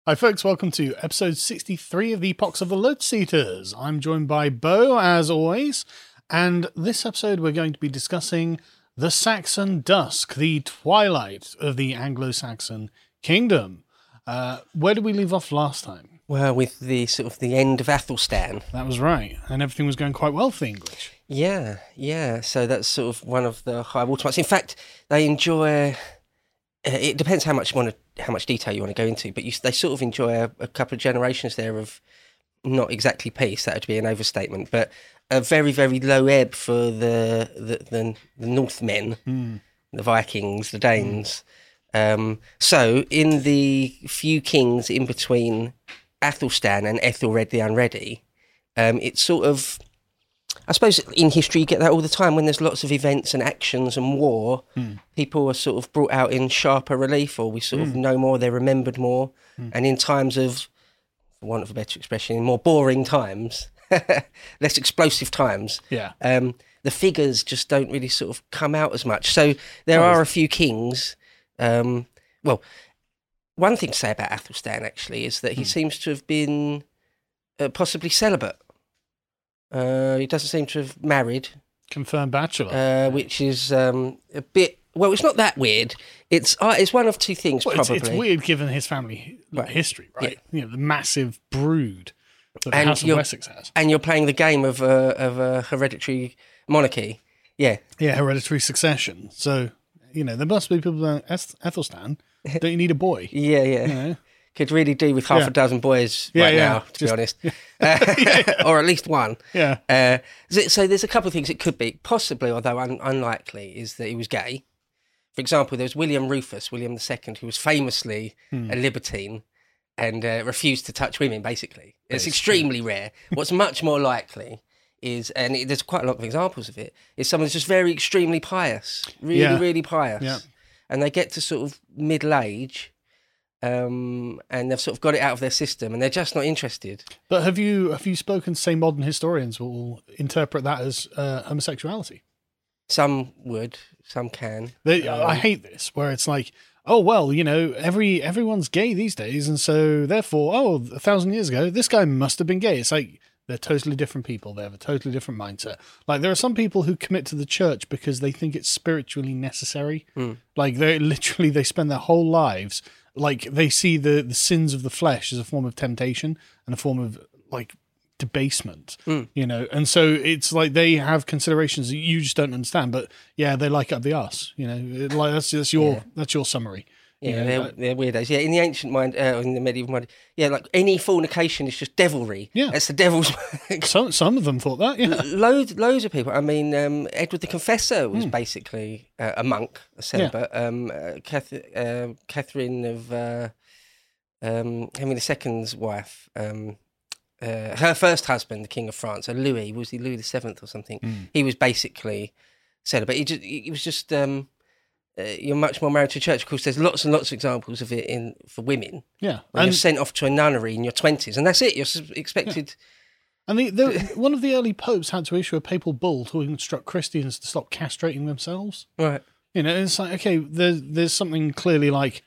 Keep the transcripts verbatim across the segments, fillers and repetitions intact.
Hi folks, welcome to episode sixty-three of the Epochs of the Lotus Eaters. I'm joined by Bo, as always, and this episode we're going to be discussing the Saxon Dusk, the twilight of the Anglo-Saxon kingdom. Uh, where did we leave off last time? Well, with the sort of the end of Athelstan. That was right, and everything was going quite well for the English. Yeah, yeah, so that's sort of one of the high watermarks. In fact, they enjoy... Uh, it depends how much you want to, how much detail you want to go into, but you, they sort of enjoy a, a couple of generations there of not exactly peace. That would be an overstatement, but a very, very low ebb for the the, the, the Northmen, mm. the Vikings, the Danes. Mm. Um, so, in the few kings in between Athelstan and Ethelred the Unready, um, it's sort of. I suppose in history you get that all the time when there's lots of events and actions and war. Mm. People are sort of brought out in sharper relief, or we sort mm. of know more, they're remembered more. Mm. And in times of, for want of a better expression, in more boring times, less explosive times, yeah, um, the figures just don't really sort of come out as much. So there oh, are a few kings. Um, well, one thing to say about Athelstan, actually, is that he mm. seems to have been uh, possibly celibate. Uh, he doesn't seem to have married. Confirmed bachelor. Uh, which is um, a bit... Well, it's not that weird. It's uh, it's one of two things, well, probably. It's, it's weird given his family right. history, right? Yeah. You know, the massive brood that the and House of Wessex has. And you're playing the game of a, of a hereditary monarchy. Yeah. Yeah, hereditary succession. So, you know, there must be people going, Athelstan, don't you need a boy? yeah, yeah. You know? Could really do with half yeah. a dozen boys yeah, right yeah. now, to Just, be honest. Yeah. Uh, yeah. Or at least one. Yeah. Uh, so there's a couple of things it could be. Possibly, although un- unlikely, is that he was gay. For example, there was William Rufus, William the Second, who was famously hmm. a libertine and uh, refused to touch women, basically. It's extremely rare. What's much more likely is, and it, there's quite a lot of examples of it, is someone who's just very extremely pious, really, yeah. really pious. Yeah. And they get to sort of middle age... Um, and they've sort of got it out of their system, and they're just not interested. But have you have you spoken to, say, modern historians will interpret that as uh, homosexuality? Some would, some can. They, um, I hate this, where it's like, oh well, you know, every everyone's gay these days, and so therefore, oh, a thousand years ago, this guy must have been gay. It's like they're totally different people. They have a totally different mindset. Like there are some people who commit to the church because they think it's spiritually necessary. Mm. Like they literally they spend their whole lives. Like, they see the, the sins of the flesh as a form of temptation and a form of, like, debasement, mm. you know? And so it's like they have considerations that you just don't understand, but, yeah, they like it up the arse, you know? Like, that's, that's, your, yeah. that's your summary. Yeah, you know? they're, like, they're weirdos. Yeah, in the ancient mind, uh, in the medieval mind, yeah, like, any fornication is just devilry. Yeah. It's the devil's work. Some, some of them thought that, yeah. Loads, loads of people. I mean, um, Edward the Confessor was mm. basically uh, a monk, a celibate. Yeah. Um, uh, Cath- uh, Catherine of uh, um, Henry the Second's wife, um, uh, her first husband, the King of France, uh, Louis, was he Louis the Seventh or something? Mm. He was basically celibate. He, just, he was just... Um, Uh, you're much more married to church. Of course, there's lots and lots of examples of it in for women. Yeah, and you're sent off to a nunnery in your twenties, and that's it. You're expected. Yeah. And the, the one of the early popes had to issue a papal bull to instruct Christians to stop castrating themselves. Right. You know, it's like okay, there's there's something clearly like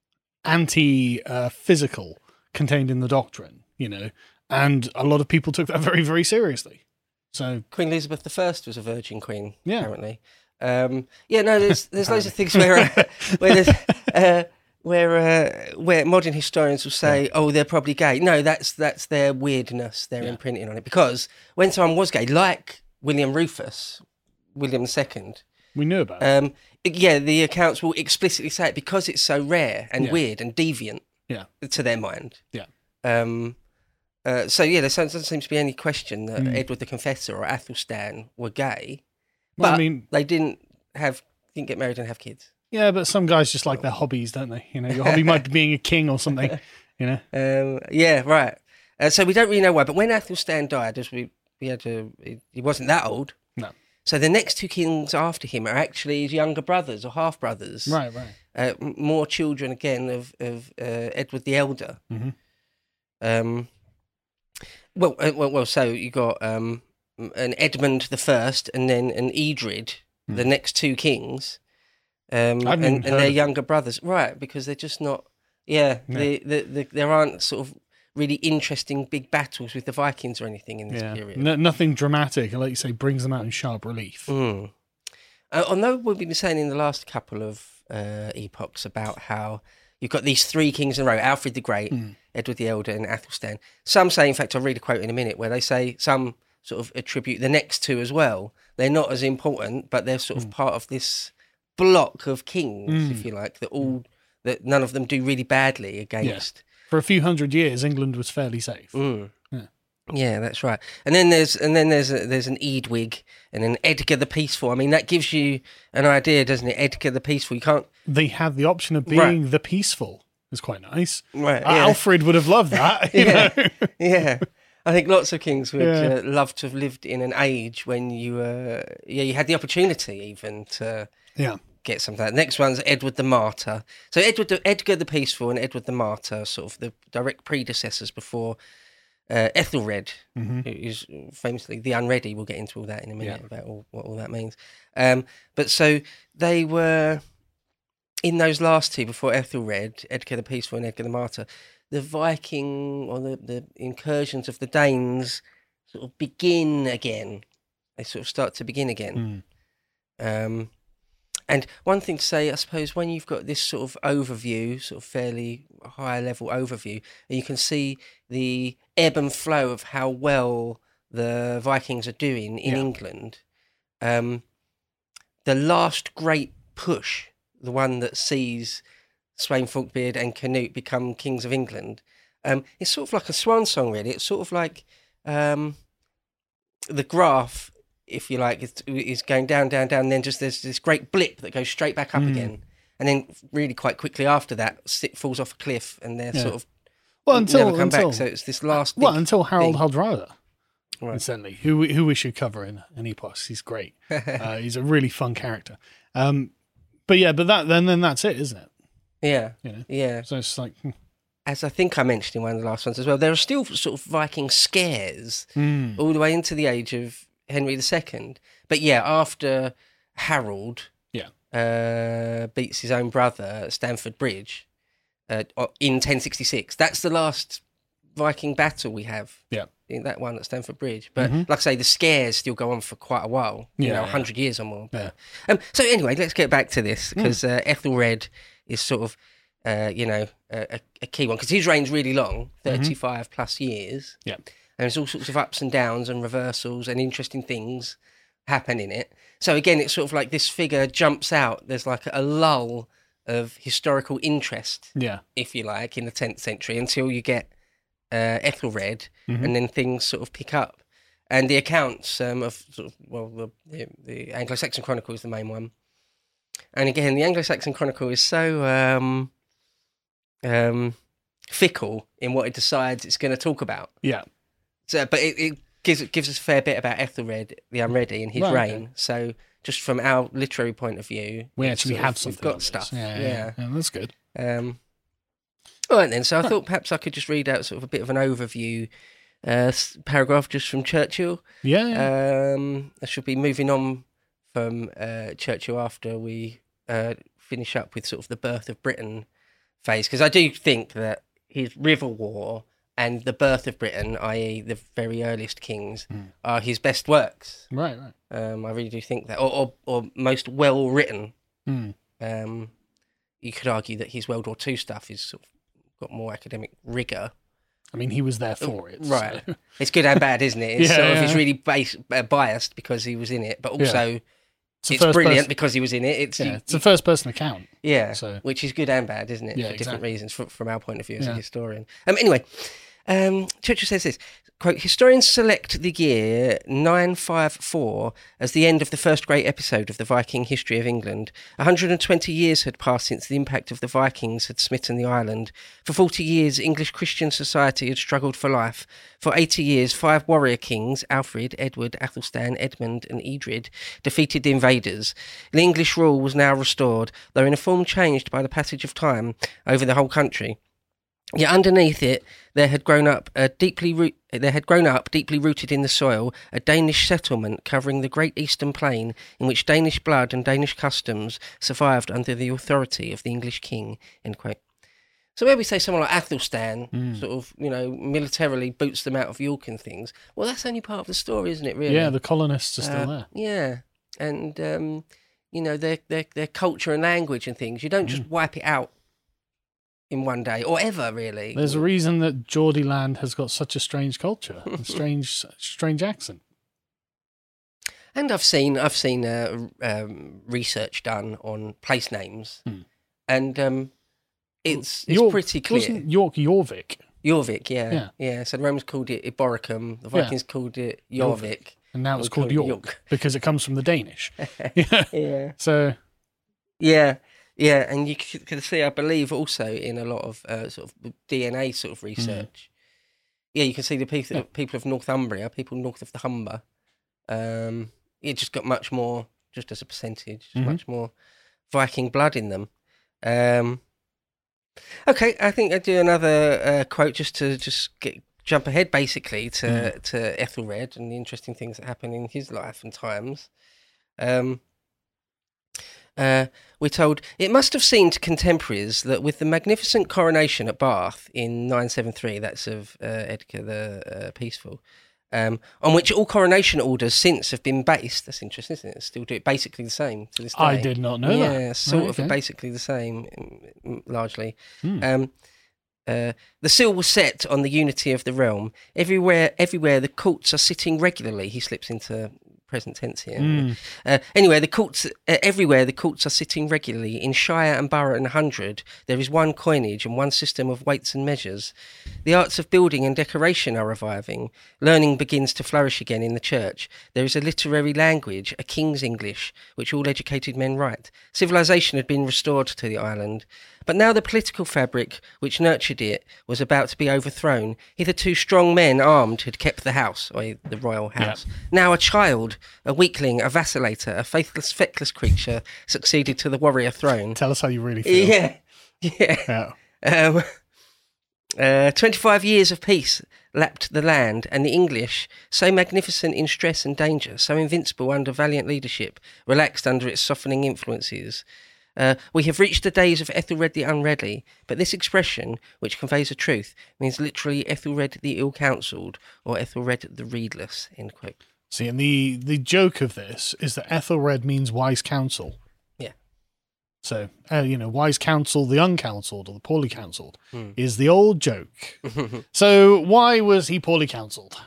anti-physical uh, contained in the doctrine. You know, and a lot of people took that very very seriously. So Queen Elizabeth the First was a virgin queen. Yeah. Apparently. Um, yeah, no, there's there's loads of things where uh, where there's, uh, where uh, where modern historians will say, yeah. oh, they're probably gay. No, that's that's their weirdness. They're yeah. imprinting on it because when someone was gay, like William Rufus, William the Second, we knew about. Um, it. Yeah, the accounts will explicitly say it because it's so rare and yeah. weird and deviant. Yeah. To their mind. Yeah. Um. Uh, so yeah, there doesn't seem to be any question that mm. Edward the Confessor or Athelstan were gay. Well, but I mean, they didn't have didn't get married and have kids. Yeah, but some guys just like their hobbies, don't they? You know, your hobby might be being a king or something. You know. Um, yeah, right. Uh, so we don't really know why. But when Athelstan died, as we we had to, he wasn't that old. No. So the next two kings after him are actually his younger brothers or half brothers. Right, right. Uh, more children again of of uh, Edward the Elder. Mm-hmm. Um. Well, uh, well, well. So you got um. an Edmund the First and then an Edred, mm. the next two kings, um, and, and their younger brothers. Right, because they're just not Yeah, Yeah. The, the, the, there aren't sort of really interesting big battles with the Vikings or anything in this Yeah, period. no, nothing dramatic, and like you say, brings them out in sharp relief. Mm. Uh, although we've been saying in the last couple of uh, epochs about how you've got these three kings in a row, Alfred the Great, Mm. Edward the Elder and Athelstan. Some say, in fact, I'll read a quote in a minute, where they say some sort of attribute the next two as well. They're not as important, but they're sort of Mm. part of this block of kings, Mm. if you like, that all that none of them do really badly against. For a few hundred years, England was fairly safe. Mm. Yeah. Yeah, that's right. And then there's and then there's a, there's an Eadwig and an Edgar the Peaceful. I mean, that gives you an idea, doesn't it? Edgar the Peaceful. You can't. They had the option of being Right. the peaceful. It's quite nice. Right. Uh, Yeah. Alfred would have loved that. You Yeah. know? Yeah. I think lots of kings would Yeah. uh, love to have lived in an age when you, uh, yeah, you had the opportunity even to Yeah. get some of that. Next one's Edward the Martyr. So Edward, the, Edgar the Peaceful, and Edward the Martyr, sort of the direct predecessors before uh, Ethelred, hmm who is famously the Unready. We'll get into all that in a minute Yeah. about all, what all that means. Um, but so they were in those last two before Ethelred, Edgar the Peaceful and Edgar the Martyr. The Viking or the, the incursions of the Danes sort of begin again. They sort of start to begin again. Mm. Um, and one thing to say, I suppose, when you've got this sort of overview, sort of fairly high level overview, and you can see the ebb and flow of how well the Vikings are doing in Yeah. England, um, the last great push, the one that sees Sweyn Forkbeard and Canute become kings of England, um, it's sort of like a swan song, really. It's sort of like um, the graph, if you like, is, is going down, down, down, and then just there's this great blip that goes straight back up Mm. again. And then really quite quickly after that, it falls off a cliff and they're Yeah. sort of Well, until never come until back. So it's this last well big until Harold thing. Hardrada, Right. incidentally, who we- who we should cover in an epos. He's great. Uh, he's a really fun character. Um, but yeah, but that then then that's it, isn't it? yeah, You know. yeah. So it's like, hmm. As I think I mentioned in one of the last ones as well, there are still sort of Viking scares Mm. all the way into the age of Henry the Second. But yeah, after Harold Yeah. uh, beats his own brother at Stamford Bridge uh, in ten sixty-six, that's the last Viking battle we have. Yeah. In that one at Stamford Bridge. But Mhm. like I say, the scares still go on for quite a while, you Yeah, know, yeah. one hundred years or more. Yeah. Um, so anyway, let's get back to this, Hmm. because uh, Ethelred is sort of, uh, you know, a, a key one, because his reign's really long, thirty-five plus years. Yeah. And there's all sorts of ups and downs and reversals and interesting things happen in it. So again, it's sort of like this figure jumps out. There's like a lull of historical interest, Yeah. if you like, in the tenth century until you get uh, Ethelred, Mhm. and then things sort of pick up. And the accounts um, of, sort of, well, the, the, the Anglo-Saxon Chronicle is the main one. And again, the Anglo-Saxon Chronicle is so um, um, fickle in what it decides it's going to talk about. Yeah. So, but it, it gives it gives us a fair bit about Ethelred the Unready and his Right, reign. okay. So, just from our literary point of view, We it's actually sort have of- something. We've on got this. stuff. Yeah, yeah, yeah. yeah. That's good. Um, all right then. So I thought perhaps I could just read out sort of a bit of an overview uh, s- paragraph just from Churchill. Yeah. yeah. Um, I should be moving on from uh, Churchill after we uh, finish up with sort of the birth of Britain phase, because I do think that his River War and the birth of Britain, that is, the very earliest kings, Mm. are his best works. right. Right. Um, I really do think that, or or, or most well written. Mm. Um, you could argue that his World War Two stuff is sort of got more academic rigor. I mean, he was there for it. Right. so- It's good and bad, isn't it? It's Yeah, sort of, yeah. he's really bas- uh, biased because he was in it, but also It's, the it's first brilliant person- because he was in it. It's yeah, you- it's a first person account. yeah, so- which is good and bad, isn't it? Yeah, for different exactly. reasons from, from our point of view as a Yeah. historian. Um, anyway, um, Churchill says this, quote, historians select the year nine fifty-four as the end of the first great episode of the Viking history of England. one hundred twenty years had passed since the impact of the Vikings had smitten the island. For forty years, English Christian society had struggled for life. For eighty years, five warrior kings, Alfred, Edward, Athelstan, Edmund and Edred, defeated the invaders. The English rule was now restored, though in a form changed by the passage of time over the whole country. Yet underneath it, there had grown up a deeply root, there had grown up deeply rooted in the soil a Danish settlement covering the great eastern plain, in which Danish blood and Danish customs survived under the authority of the English king. End quote. So where we say someone like Athelstan Mm. sort of, you know, militarily boots them out of York and things, well, that's only part of the story, isn't it, really? Yeah, the colonists are still Uh, there. Yeah. And, um, you know, their, their, their culture and language and things, you don't just Mm. wipe it out in one day, or ever, really. There's a reason that Geordie land has got such a strange culture, a strange, strange accent. And I've seen I've seen uh, um, research done on place names, Hmm. and um, it's it's York- pretty clear. Wasn't York Jorvik? Jorvik, yeah, Yeah. yeah, So the Romans called it Iboricum, the Yeah. Vikings called it Jorvik. And now it's We called call it York, York. because it comes from the Danish. yeah. Yeah, So, yeah, yeah, and you c- can see, I believe, also in a lot of uh, sort of D N A sort of research. Yeah, you can see the people Yeah. people of Northumbria, people north of the Humber. Um, it just got much more, just as a percentage, Mhm. much more Viking blood in them. Um, okay, I think I'd do another uh, quote just to just get, jump ahead, basically, to, Mm. to Ethelred and the interesting things that happen in his life and times. Um, uh, we're told, it must have seemed to contemporaries that with the magnificent coronation at Bath in nine seventy-three, that's of uh, Edgar the uh, Peaceful, um, on which all coronation orders since have been based. That's interesting, isn't it? Still do it basically the same to this day. I did not know yeah, that. Yeah, sort Right, of okay. basically the same, mm, largely. Hmm. Um, uh, the seal was set on the unity of the realm. Everywhere, everywhere, the courts are sitting regularly. He slips into present tense here. Mm. Uh, anyway, the courts uh, everywhere the courts are sitting regularly. In shire and borough and hundred, there is one coinage and one system of weights and measures. The arts of building and decoration are reviving. Learning begins to flourish again in the church. There is a literary language, a king's English, which all educated men write. Civilization had been restored to the island. But now the political fabric which nurtured it was about to be overthrown. Hitherto strong men armed had kept the house, or the royal house. Now a child, a weakling, a vacillator, a faithless, feckless creature succeeded to the warrior throne. Tell us how you really feel. Yeah, yeah. Yeah. Um, uh, twenty-five years of peace lapped the land, and the English, so magnificent in stress and danger, so invincible under valiant leadership, relaxed under its softening influences. Uh, we have reached the days of Ethelred the Unready, but this expression, which conveys a truth, means literally Ethelred the Ill-counselled, or Ethelred the Reedless, end quote. See, and the, the joke of this is that Ethelred means wise counsel. Yeah. So, uh, you know, wise counsel, the uncounselled or the poorly counselled, Hmm. is the old joke. So, why was he poorly counselled?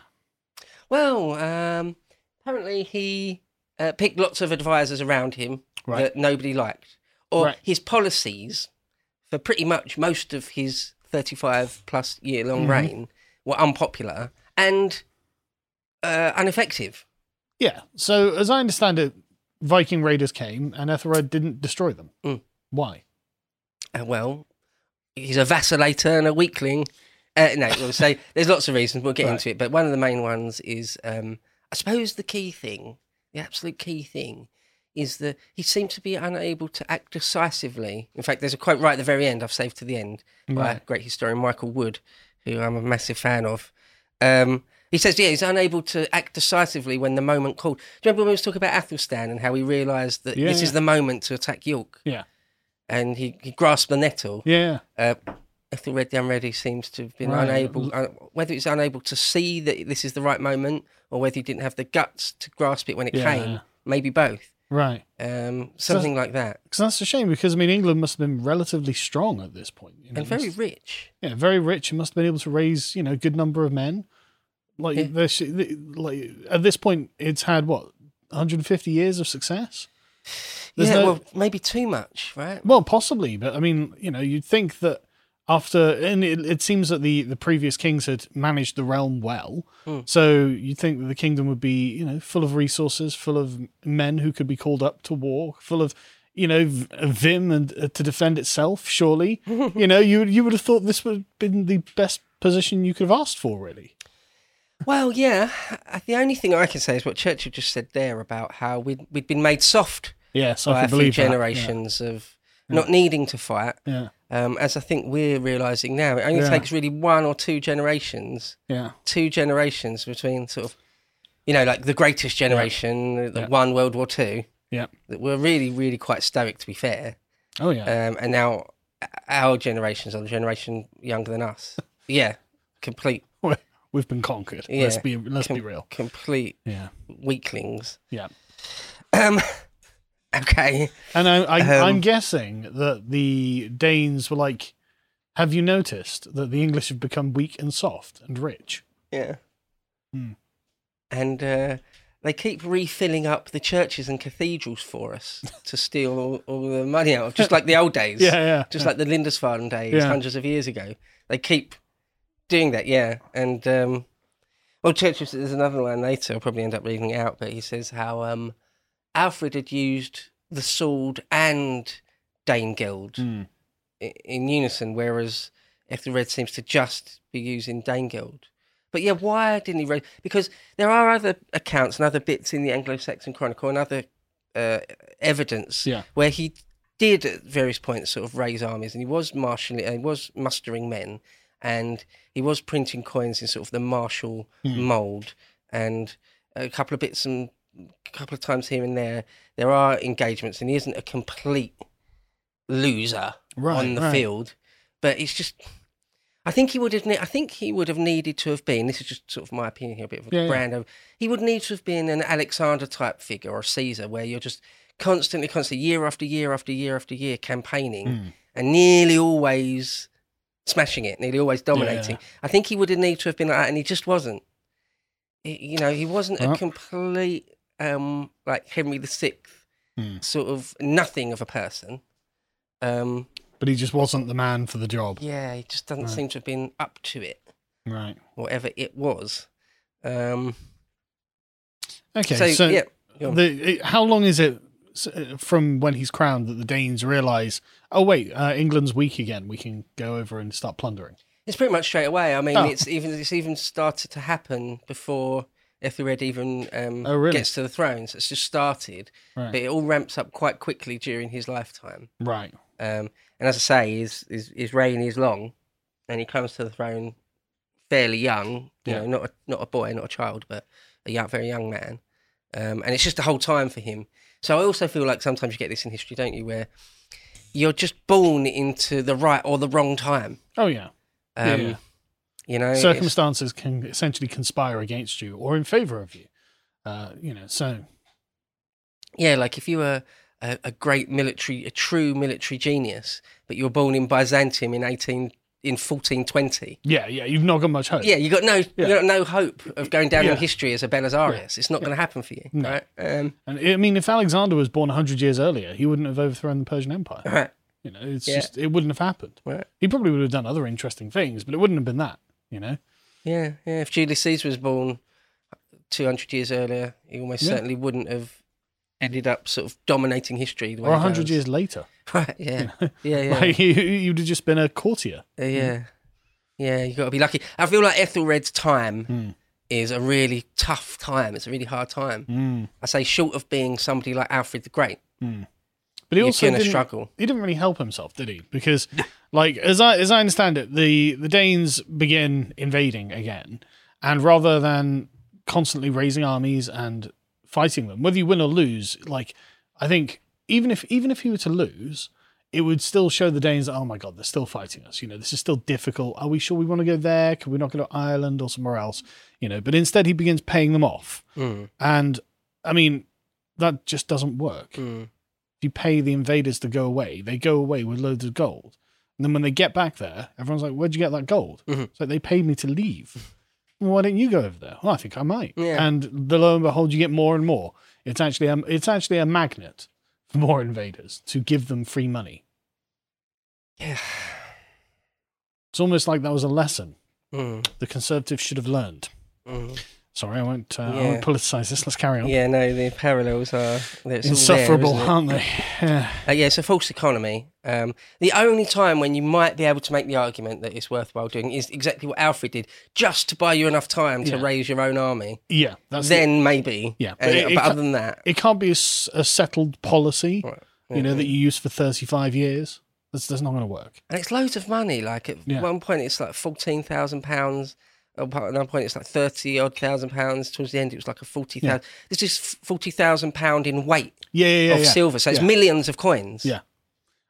Well, um, apparently he uh, picked lots of advisors around him Right. that nobody liked. Or Right. his policies for pretty much most of his thirty-five plus year long Mhm. reign were unpopular and uh, ineffective. Yeah. So, as I understand it, Viking raiders came and Ethelred didn't destroy them. Mm. Why? Uh, well, he's a vacillator and a weakling. Uh, no, we'll say there's lots of reasons. We'll get Right. into it. But one of the main ones is, um, I suppose, the key thing, the absolute key thing, is that he seemed to be unable to act decisively. In fact, there's a quote right at the very end, I've saved to the end, by Right. great historian Michael Wood, who I'm a massive fan of. Um, he says, yeah, he's unable to act decisively when the moment called. Do you remember when we was talking about Athelstan and how he realised that Yeah, this yeah. is the moment to attack York? Yeah. And he, he grasped the nettle. Yeah. Uh, Ethelred the Unready seems to have been Right. unable, uh, whether it's unable to see that this is the right moment or whether he didn't have the guts to grasp it when it Yeah. came. Maybe both. Right. Um, something like that. Because that's a shame, because, I mean, England must have been relatively strong at this point. You know? And very Must- rich. Yeah, very rich. It must have been able to raise, you know, a good number of men. Like, Yeah. there sh- like at this point, it's had, what, one hundred fifty years of success? There's yeah, no- well, maybe too much, right? Well, possibly, but I mean, you know, you'd think that after, and it, it seems that the, the previous kings had managed the realm well, Mm. so you'd think that the kingdom would be, you know, full of resources, full of men who could be called up to war, full of, you know, v- vim and uh, to defend itself. Surely, you know, you you would have thought this would have been the best position you could have asked for, really. Well, yeah. uh, The only thing I can say is what Churchill just said there about how we'd, we'd been made soft Yes, by I a can few believe that. generations of not needing to fight. Yeah, Um, as I think we're realising now, it only Yeah. takes really one or two generations, yeah, two generations between sort of, you know, like the greatest generation that Yeah. won World War Two, yeah. that were really, really quite stoic, to be fair. Oh, yeah. Um, and now our generations are the generation younger than us. Yeah, complete. We've been conquered. Yeah, let's be let's com- be real. Complete Yeah. weaklings. Yeah. Um. Okay. And I, I, Um, I'm guessing that the Danes were like, have you noticed that the English have become weak and soft and rich? Yeah. Hmm. And uh, they keep refilling up the churches and cathedrals for us to steal all, all the money out of, just like the old days. Yeah, yeah. Just yeah. like the Lindisfarne days, Yeah. hundreds of years ago. They keep doing that, yeah. And, um, well, Churchill, there's another one later, I'll probably end up reading it out, but he says how um, Alfred had used the sword and Danegeld Mm. in, in unison, whereas Ethelred seems to just be using Danegeld. But yeah, why didn't he raise? Because there are other accounts and other bits in the Anglo-Saxon Chronicle and other uh, evidence Yeah. where he did at various points sort of raise armies, and he was marshalling, uh, he was mustering men, and he was printing coins in sort of the martial Mm. mould, and a couple of bits and a couple of times here and there, there are engagements, and he isn't a complete loser Right, on the right. field. But it's just, I think he would have. Ne- I think he would have needed to have been. This is just sort of my opinion here, a bit of a Yeah, yeah. brand. Of, he would need to have been an Alexander type figure or Caesar, where you're just constantly, constantly, year after year after year after year, campaigning Mm. and nearly always smashing it, nearly always dominating. Yeah. I think he would have needed to have been like that, and he just wasn't. He- you know, he wasn't Well. a complete um, like Henry the Sixth Mm. sort of nothing of a person. Um, But he just wasn't the man for the job. yeah, he just doesn't Right. seem to have been up to it, Right. whatever it was. Um, Okay. so, So, yeah, go on. the it, how long is it s- uh, from when he's crowned that the Danes realise, oh wait, uh, England's weak again. We can go over and start plundering. It's pretty much straight away. I mean, Oh. it's even it's even started to happen before Ethelred even um, Oh, really? gets to the throne. So it's just started, Right. but it all ramps up quite quickly during his lifetime. Right. Um, and as I say, his, his his reign is long, and he comes to the throne fairly young. You Yeah. know, not a, not a boy, not a child, but a young, very young man. Um, and it's just the whole time for him. So I also feel like sometimes you get this in history, don't you, where you're just born into the right or the wrong time. Oh yeah. Um, Yeah. You know, it's- Circumstances can essentially conspire against you or in favour of you. Uh, you know. So yeah, like if you were a, a great military, a true military genius, but you were born in Byzantium in eighteen in fourteen twenty. yeah, yeah. You've not got much hope. Yeah, you got no, Yeah. you got no hope of going down Yeah. in history as a Belisarius. It's not going to happen for you, No. right? Um, And I mean, if Alexander was born a hundred years earlier, he wouldn't have overthrown the Persian Empire. right, You know, it's Yeah. just it wouldn't have happened. right. He probably would have done other interesting things, but it wouldn't have been that. You know. Yeah, yeah. If Julius Caesar was born two hundred years earlier, he almost Yeah. certainly wouldn't have ended up sort of dominating history. The way Or a he hundred does. years later. Right, yeah. Yeah, yeah. Like, you, you'd have just been a courtier. Uh, yeah. Yeah, you got to be lucky. I feel like Ethelred's time Mm. is a really tough time. It's a really hard time. Mm. I say short of being somebody like Alfred the Great, Mm. But he you're also going to didn't, struggle. he didn't really help himself, did he? Because, like, as I as I understand it, the the Danes begin invading again, and rather than constantly raising armies and fighting them, whether you win or lose, like, I think even if even if he were to lose, it would still show the Danes that, oh my god, they're still fighting us. You know, this is still difficult. Are we sure we want to go there? Can we not go to Ireland or somewhere else? You know, but instead he begins paying them off, Mm, and I mean, that just doesn't work. mm. If you pay the invaders to go away, they go away with loads of gold. And then when they get back there, everyone's like, where'd you get that gold? Mhm. It's like, they paid me to leave. Well, why don't you go over there? Well, I think I might. Yeah. And the lo and behold, you get more and more. It's actually a, it's actually a magnet for more invaders to give them free money. Yeah. It's almost like that was a lesson Mm, the Conservatives should have learned. mm. Sorry, I won't, uh, I Yeah. won't politicize this. Let's carry on. Yeah, no, the parallels are it's all Insufferable, there, isn't it? aren't they? Yeah. Uh, yeah, it's a false economy. Um, the only time when you might be able to make the argument that it's worthwhile doing is exactly what Alfred did, just to buy you enough time to Yeah. raise your own army. Yeah. That's the- Then maybe. Yeah, Uh, but it- but it ca- other than that, it can't be a, s- a settled policy, right. you know, that you use for thirty-five years. That's, that's not going to work. And it's loads of money. Like at Yeah. one point, it's like fourteen thousand pounds. At another point, it's like thirty odd thousand pounds. Towards the end, it was like a forty thousand. This is forty thousand pound in weight Yeah, yeah, yeah. of yeah. silver. So it's Yeah. millions of coins. Yeah.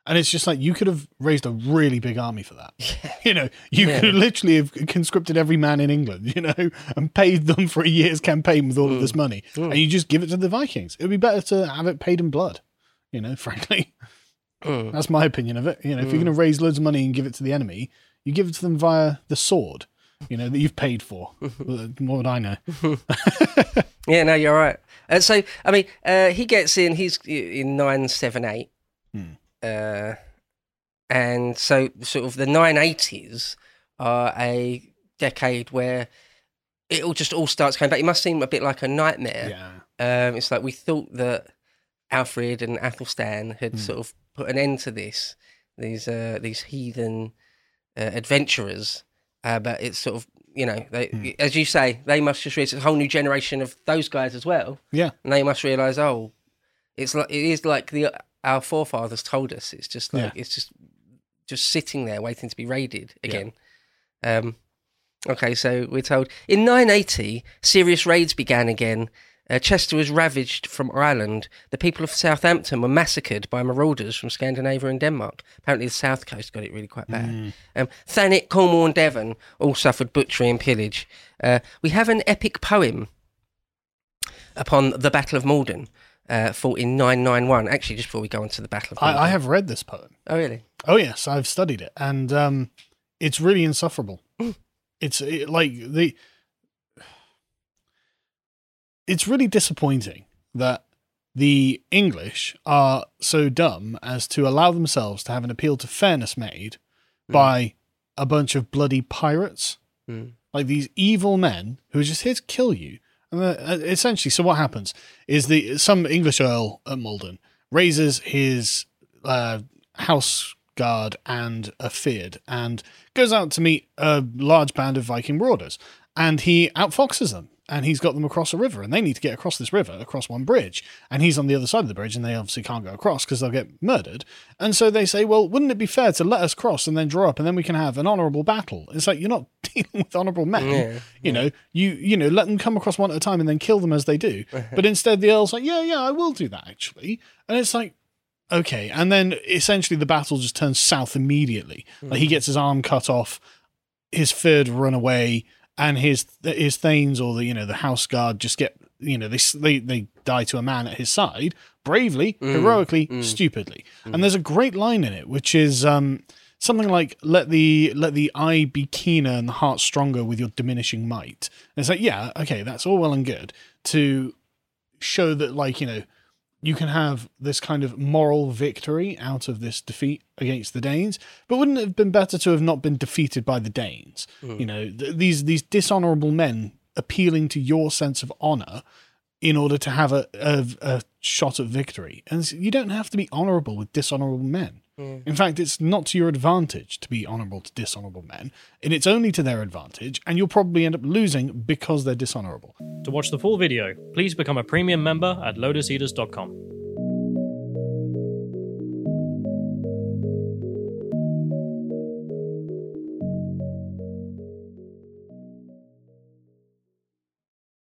And it's just like, you could have raised a really big army for that. Yeah. You know, you Yeah. could literally have conscripted every man in England, you know, and paid them for a year's campaign with all Mm. of this money. Mm. And you just give it to the Vikings. It would be better to have it paid in blood, you know, frankly. Mm. That's my opinion of it. You know, if Mm. you're going to raise loads of money and give it to the enemy, you give it to them via the sword, you know, that you've paid for. What would I know? Yeah, no, you're right. Uh, so, I mean, uh, he gets in, he's in nine seventy-eight. Hmm. Uh, and so, sort of, the nine eighties are a decade where it all just all starts coming back. It must seem a bit like a nightmare. Yeah. Um, it's like we thought that Alfred and Athelstan had Hmm. sort of put an end to this, these uh, these heathen uh, adventurers. Uh, but it's sort of, you know, they, Hmm. as you say, they must just realise it's a whole new generation of those guys as well. Yeah. And they must realise, oh, it's like it is like the our forefathers told us. It's just like Yeah. it's just just sitting there waiting to be raided again. Um, okay, so we're told in nine eighty, serious raids began again. Uh, Chester was ravaged from Ireland. The people of Southampton were massacred by marauders from Scandinavia and Denmark. Apparently the south coast got it really quite bad. Mm. Um, Thanet, Cornwall and Devon all suffered butchery and pillage. Uh, we have an epic poem upon the Battle of Malden, uh, fought in nine ninety-one. Actually, just before we go on to the Battle of Malden. I, I have read this poem. Oh, really? Oh, yes. I've studied it. And um, it's really insufferable. It's it, like the... It's really disappointing that the English are so dumb as to allow themselves to have an appeal to fairness made Mm. by a bunch of bloody pirates. Mm. Like these evil men who are just here to kill you. And uh, essentially, so what happens is the some English earl at Malden raises his uh, house guard and a feared and goes out to meet a large band of Viking marauders. And he outfoxes them. And he's got them across a river, and they need to get across this river, across one bridge. And he's on the other side of the bridge, and they obviously can't go across because they'll get murdered. And so they say, well, wouldn't it be fair to let us cross and then draw up, and then we can have an honourable battle? It's like, you're not dealing with honourable men. Yeah, you yeah. know, you you know, let them come across one at a time and then kill them as they do. But instead, the Earl's like, yeah, yeah, I will do that, actually. And it's like, okay. And then essentially the battle just turns south immediately. Like he gets his arm cut off, his third run away, and his his thanes or the you know the house guard just get you know they they they die to a man at his side bravely, Mm, heroically, mm. stupidly. Mm. And there's a great line in it which is um, something like let the let the eye be keener and the heart stronger with your diminishing might. And it's like yeah, okay, that's all well and good to show that like you know you can have this kind of moral victory out of this defeat against the Danes, but wouldn't it have been better to have not been defeated by the Danes? Mm. You know, th- these these dishonorable men appealing to your sense of honor in order to have a, a, a shot at victory. And you don't have to be honorable with dishonorable men. Mm. In fact, it's not to your advantage to be honorable to dishonorable men, and it's only to their advantage, and you'll probably end up losing because they're dishonorable. To watch the full video, please become a premium member at lotus eaters dot com.